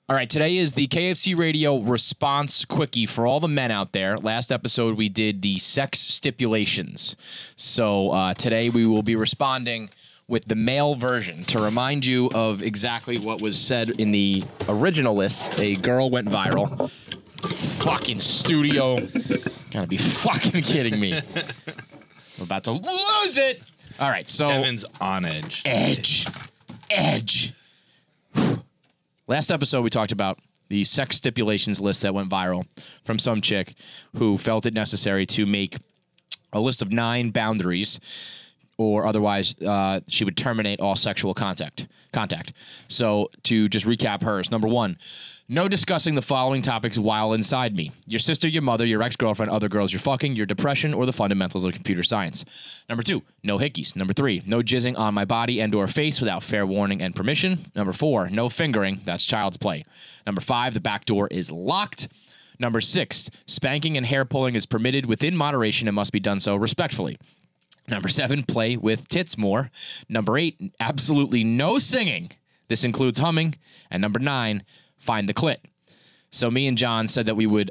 All right, today is the KFC Radio response quickie for all the men out there. Last episode, we did the sex stipulations. So today we will be responding with the male version. To remind you of exactly what was said in the original list, a girl went viral. Fucking studio. Gotta be fucking kidding me. I'm about to lose it. All right, so... Kevin's on edge. Edge. Last episode, we talked about the sex stipulations list that went viral from some chick who felt it necessary to make a list of 9 boundaries, or otherwise she would terminate all sexual contact. So to just recap hers, number 1, no discussing the following topics while inside me: your sister, your mother, your ex-girlfriend, other girls you're fucking, your depression, or the fundamentals of computer science. Number 2, no hickeys. Number 3, no jizzing on my body and or face without fair warning and permission. Number 4, no fingering. That's child's play. Number 5, the back door is locked. Number 6, spanking and hair pulling is permitted within moderation and must be done so respectfully. Number 7, play with tits more. Number 8, absolutely no singing. This includes humming. And number 9, find the clit. So me and John said that we would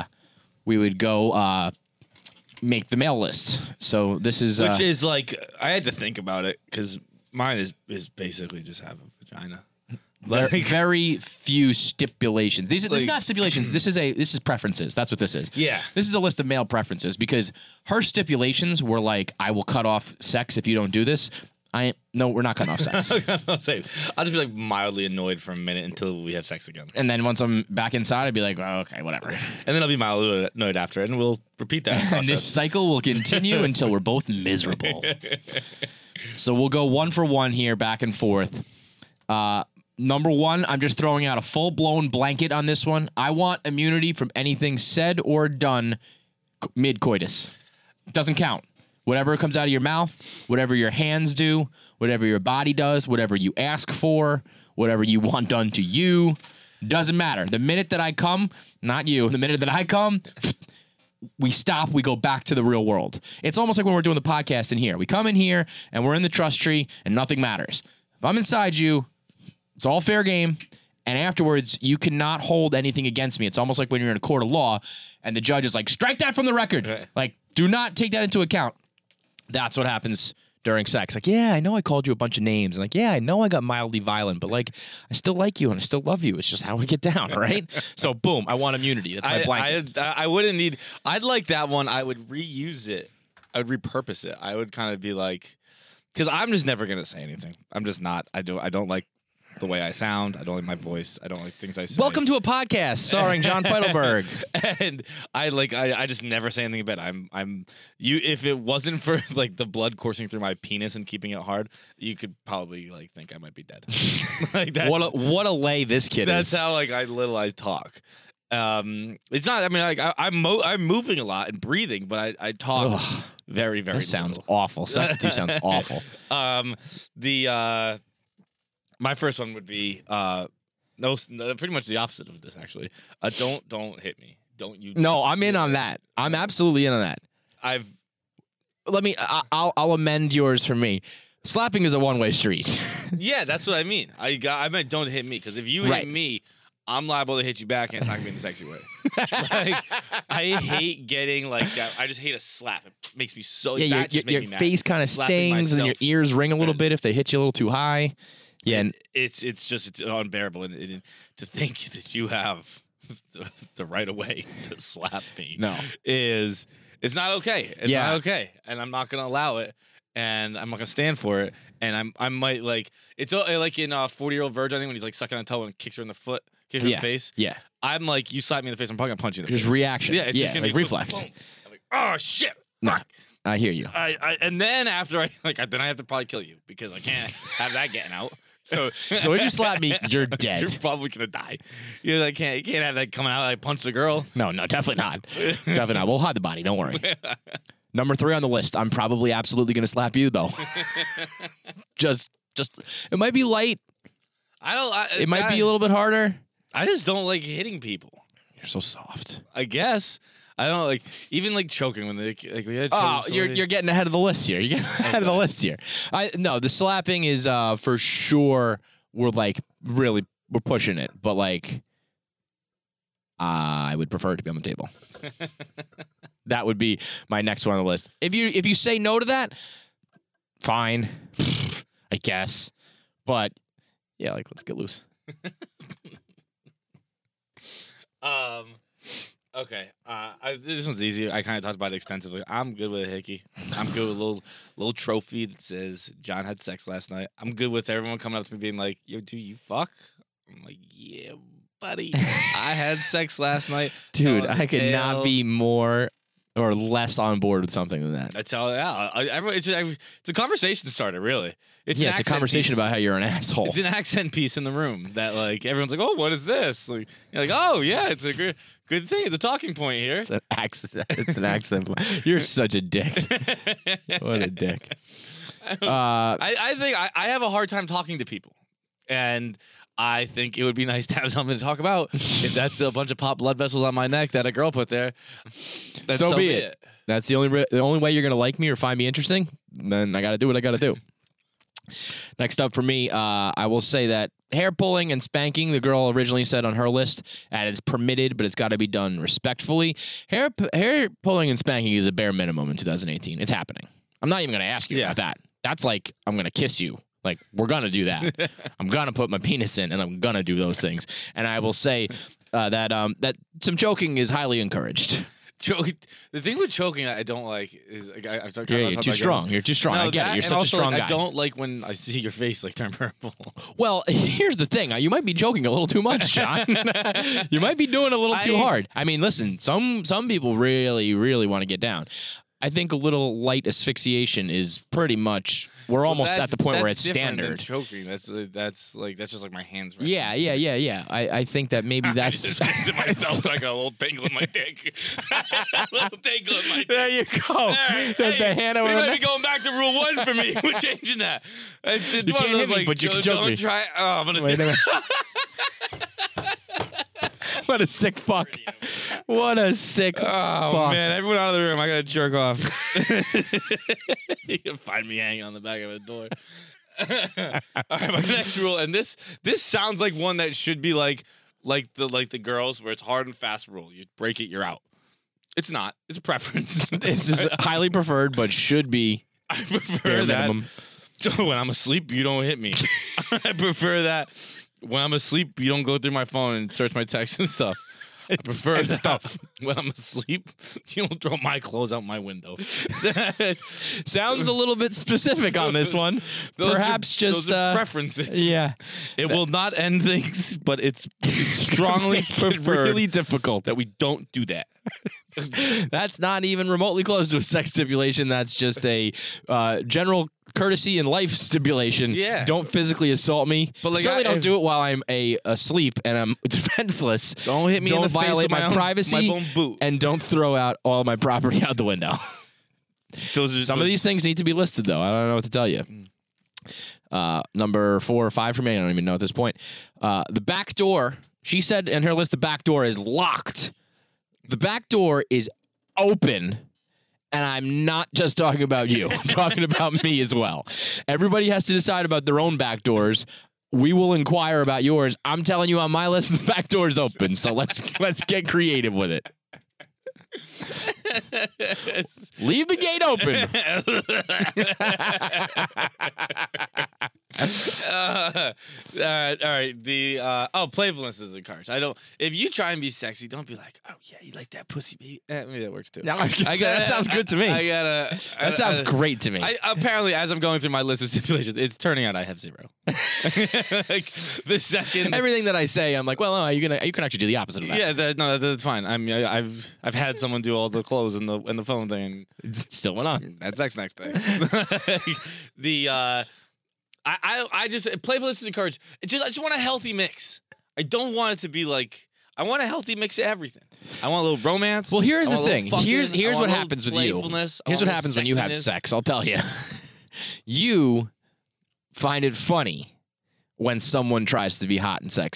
go make the male list. So this is which is like, I had to think about it because mine is basically just have a vagina. Like, very few stipulations. This is not stipulations. This is preferences. That's what this is. Yeah. This is a list of male preferences because her stipulations were like, I will cut off sex if you don't do this. No, we're not cutting off sex. I'll just be like mildly annoyed for a minute until we have sex again. And then once I'm back inside, I'd be like, oh, okay, whatever. And then I'll be mildly annoyed after, and we'll repeat that process. And this cycle will continue until we're both miserable. So we'll go 1 for 1 here, back and forth. Number 1, I'm just throwing out a full-blown blanket on this one. I want immunity from anything said or done mid-coitus. Doesn't count. Whatever comes out of your mouth, whatever your hands do, whatever your body does, whatever you ask for, whatever you want done to you, doesn't matter. The minute that I come, not you, the minute that I come, we stop, we go back to the real world. It's almost like when we're doing the podcast in here. We come in here, and we're in the trust tree, and nothing matters. If I'm inside you, it's all fair game, and afterwards, you cannot hold anything against me. It's almost like when you're in a court of law, and the judge is like, strike that from the record. Right. Like, do not take that into account. That's what happens during sex. Like, yeah, I know I called you a bunch of names. And like, yeah, I know I got mildly violent, but like, I still like you and I still love you. It's just how we get down, all right? So, boom, I want immunity. That's my blanket. I wouldn't need... I'd like that one. I would reuse it. I would repurpose it. I would kind of be like... Because I'm just never going to say anything. I'm just not. I don't like the way I sound. I don't like my voice. I don't like things I say. Welcome to a podcast starring John Feidelberg. And I just never say anything about it. If it wasn't for like the blood coursing through my penis and keeping it hard, you could probably like think I might be dead. Like what a lay this kid that's is. That's how like I talk. It's not. I mean, like I'm moving a lot and breathing, but I talk very, very. This sounds little. awful. Sex with you sounds awful. My first one would be no, pretty much the opposite of this actually. Don't hit me. Don't you? No, I'm in on that. I'm absolutely in on that. I'll amend yours for me. Slapping is a one-way street. Yeah, that's what I mean. I meant don't hit me because if you hit me, I'm liable to hit you back, and it's not gonna be in the sexy way. Like, I hate getting like I just hate a slap. It makes me so. Yeah, your face kind of stings, and your ears ring a little bit if they hit you a little too high. Yeah, and it's unbearable, and to think that you have the right of way to slap me. No, it's not okay. It's not okay, and I'm not gonna allow it, and I'm not gonna stand for it. And I might like it's like in 40-Year-Old Virgin, I think when he's like sucking on a toe and kicks her in the foot, kicks her in the face. Yeah, I'm like, you slap me in the face, I'm probably gonna punch you in the face. Just reaction. Yeah, it's just gonna like be reflex. Boom. I'm like, oh shit. Nah, I hear you. And then after then I have to probably kill you because I can't have that getting out. So if you slap me, you're dead. You're probably gonna die. You can't have that coming out. I punched the girl. No, definitely not. Definitely not. We'll hide the body. Don't worry. Number 3 on the list. I'm probably absolutely gonna slap you though. just it might be light. It might be a little bit harder. I just don't like hitting people. You're so soft. I guess. I don't like even like choking when they like we had. You're getting ahead of the list here. You're getting ahead of the list here. No, the slapping is for sure. We're we're pushing it, but like, I would prefer it to be on the table. That would be my next one on the list. If you say no to that, fine, I guess. But yeah, like, let's get loose. Okay. This one's easy. I kind of talked about it extensively. I'm good with a hickey. I'm good with a little trophy that says John had sex last night. I'm good with everyone coming up to me being like, "Yo, do you fuck?" I'm like, "Yeah, buddy. I had sex last night." Dude, I could not be more or less on board with something than that. That's all. Yeah, it's a conversation starter, really. It's a conversation about how you're an asshole. It's an accent piece in the room that like everyone's like, "Oh, what is this?" Like, you're like, "Oh, yeah, it's a good thing. It's a talking point here." It's an accent. It's an accent. You're such a dick. What a dick. I think I have a hard time talking to people, and I think it would be nice to have something to talk about. If that's a bunch of pop blood vessels on my neck that a girl put there, then so be it. That's the only way you're gonna like me or find me interesting. Then I got to do what I got to do. Next up for me, I will say that hair pulling and spanking, the girl originally said on her list, and it's permitted, but it's got to be done respectfully. Hair pulling and spanking is a bare minimum in 2018. It's happening. I'm not even going to ask you about that. That's like, I'm going to kiss you. Like, we're going to do that. I'm going to put my penis in, and I'm going to do those things. And I will say that some choking is highly encouraged. The thing with choking I don't like is you're too strong. You're too strong. No, I get it. You're such a strong guy. I don't like when I see your face like turn purple. Well, here's the thing. You might be joking a little too much, John. You might be doing a little too hard. I mean, listen, some people really, really want to get down. I think a little light asphyxiation is pretty much. We're almost at the point where it's standard. Choking. That's just like my hands. Right. Yeah. I think that maybe that's. I just to myself like a little tingle in my dick. A little tingle in my dick. There you go. There's the hand over. We might be going back to rule 1 for me. We're changing that. It's you can't hit me, but you can choke me. Try. Oh, I'm gonna. Wait a minute. What a sick fuck. What a sick fuck. Man, everyone out of the room, I gotta jerk off. You can find me hanging on the back of a door. All right, my next rule, and this sounds like one that should be like the girls, where it's hard and fast rule. You break it, you're out. It's not. It's a preference. It's just highly preferred, but should be. I prefer that. Minimum. So when I'm asleep, you don't hit me. I prefer that. When I'm asleep, you don't go through my phone and search my texts and stuff. I prefer that stuff. When I'm asleep, you don't throw my clothes out my window. Sounds a little bit specific on this one. Perhaps just those are preferences. Yeah, it will not end things, but it's strongly preferred. Really difficult that we don't do that. That's not even remotely close to a sex stipulation. That's just a general courtesy and life stipulation. Yeah. Don't physically assault me. But like, certainly don't do it while I'm asleep and I'm defenseless. Don't hit me in the face. Don't violate my privacy. My own boot. And don't throw out all my property out the window. Some of these things need to be listed, though. I don't know what to tell you. Number 4 or 5 for me. I don't even know at this point. The back door. She said in her list, the back door is locked. The back door is open, and I'm not just talking about you. I'm talking about me as well. Everybody has to decide about their own back doors. We will inquire about yours. I'm telling you on my list, the back door is open, so let's get creative with it. Leave the gate open. All right. The playfulness is encouraged. I don't. If you try and be sexy, don't be like, "Oh yeah, you like that pussy, baby." Maybe that works too. No, that sounds good to me. That sounds great to me. Apparently, as I'm going through my list of stipulations, it's turning out I have 0. Like the second, everything that I say, I'm like, well, no, you can actually do the opposite of that. Yeah, that's fine. I mean, I've had someone do all the clothes and the phone thing, and still went on. That's next thing. I just playfulness is encouraged. I just want a healthy mix. I don't want it to be like. I want a healthy mix of everything. I want a little romance. Well, here's the thing. Here's what happens with you. Here's what happens when you have sex. I'll tell you. You find it funny when someone tries to be hot and sexy.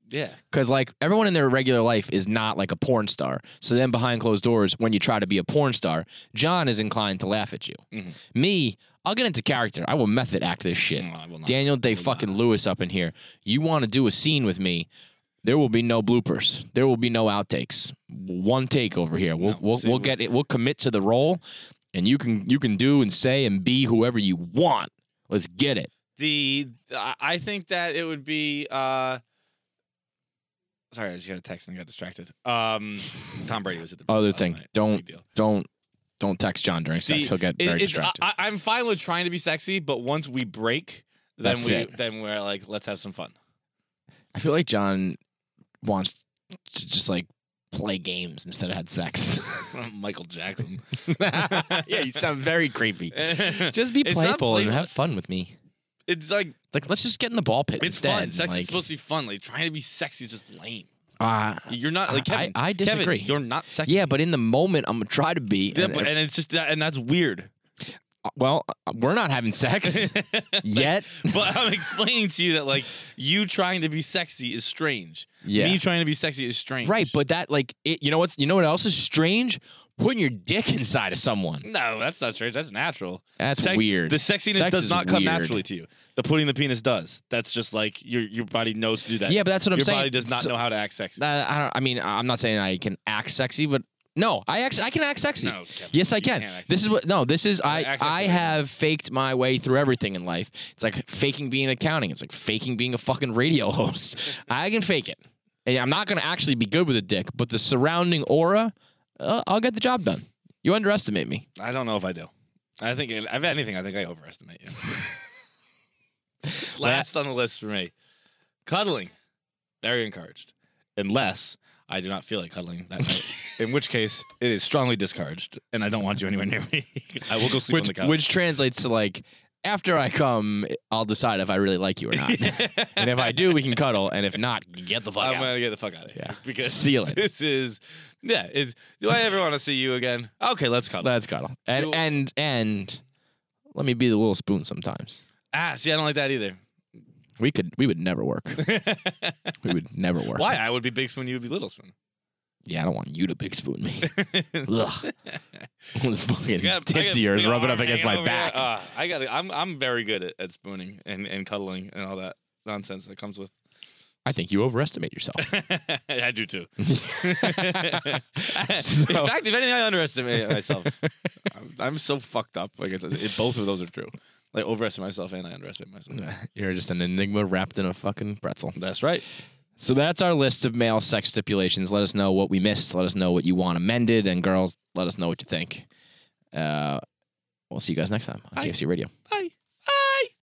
Yeah. Because like everyone in their regular life is not like a porn star. So then behind closed doors, when you try to be a porn star, John is inclined to laugh at you. Mhm. Me, I'll get into character. I will method act this shit. No, I will not. Daniel Day I will fucking not. Lewis up in here. You want to do a scene with me? There will be no bloopers. There will be no outtakes. One take over here. We'll get it. We'll commit to the role, and you can do and say and be whoever you want. Let's get it. I think that it would be. Sorry, I just got a text and got distracted. Tom Brady was at the Other last thing, night. Big deal. don't text John during See, sex. He'll get very distracted. I'm fine with trying to be sexy, but once we break, then That's it. then we're like, let's have some fun. I feel like John wants to just like play games instead of had sex. Michael Jackson. Yeah, you sound very creepy. Just be It's not playful and playful. have fun with me. It's like Like, let's just get in the ball pit it's instead. fun. Sex like, is supposed to be fun. Like trying to be sexy is just lame. uh, You're not like Kevin. I disagree. Kevin, you're not sexy. yeah, but in the moment, I'm gonna try to be. Yeah, and- but, and it's just that, and that's weird. well, we're not having sex yet. But I'm explaining to you that like you trying to be sexy is strange. Yeah. Me trying to be sexy is strange. Right, but that like it, you know what else is strange? Putting your dick inside of someone. No, that's not strange. That's natural. That's weird. The sexiness Sex does is not come weird. naturally to you. The putting the penis does. That's just like your body knows to do that. Yeah, but that's what I'm your saying. body does not So- know how to act sexy. I mean, I'm not saying I can act sexy, but no, I can act sexy. No, Kevin, Yes, I you can. can't act This is what. No, this is I. act sexy I right now. have faked my way through everything in life. It's like faking being accounting. It's like faking being a fucking radio host. I can fake it. And I'm not going to actually be good with a dick, but the surrounding aura, I'll get the job done. You underestimate me. I don't know if I do. I think if anything, I think I overestimate you. Last on the list for me, cuddling. Very encouraged, unless I do not feel like cuddling that night. In which case, it is strongly discouraged, and I don't want you anywhere near me. I will go sleep on the couch. Which translates to like, after I come, I'll decide if I really like you or not. And if I do, we can cuddle. And if not, get the fuck I'm out. gonna get the fuck out of here. Yeah. Because Seal it. This is do I ever want to see you again? Okay, let's cuddle. Let's cuddle. And Cool. and let me be the little spoon sometimes. See, I don't like that either. We would never work. We would never work. Why? I would be big spoon, you would be little spoon. Yeah, I don't want you to big spoon me. Ugh. Those fucking I tits got of yours big rubbing arm up against my hanging over back. here. I'm very good at spooning and cuddling and all that nonsense that comes with. I think you overestimate yourself. I do too. So- In fact, if anything, I underestimate myself. I'm so fucked up. Like both of those are true. Like overestimate myself and I underestimate myself. You're just an enigma wrapped in a fucking pretzel. That's right. So that's our list of male sex stipulations. Let us know what we missed. Let us know what you want amended. And girls, let us know what you think. We'll see you guys next time on Bye. KFC Radio. Bye.